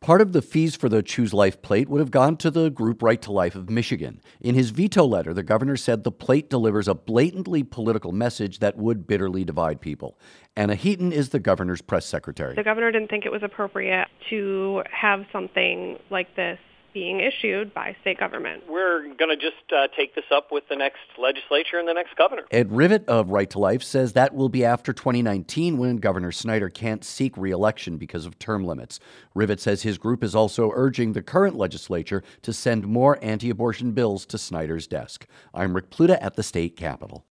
Part of the fees for the Choose Life plate would have gone to the group Right to Life of Michigan. In his veto letter, the governor said the plate delivers a blatantly political message that would bitterly divide people. Anna Heaton is the governor's press secretary. The governor didn't think it was appropriate to have something like this being issued by state government. We're going to just take this up with the next legislature and the next governor. Ed Rivett of Right to Life says that will be after 2019 when Governor Snyder can't seek re-election because of term limits. Rivett says his group is also urging the current legislature to send more anti-abortion bills to Snyder's desk. I'm Rick Pluta at the state capitol.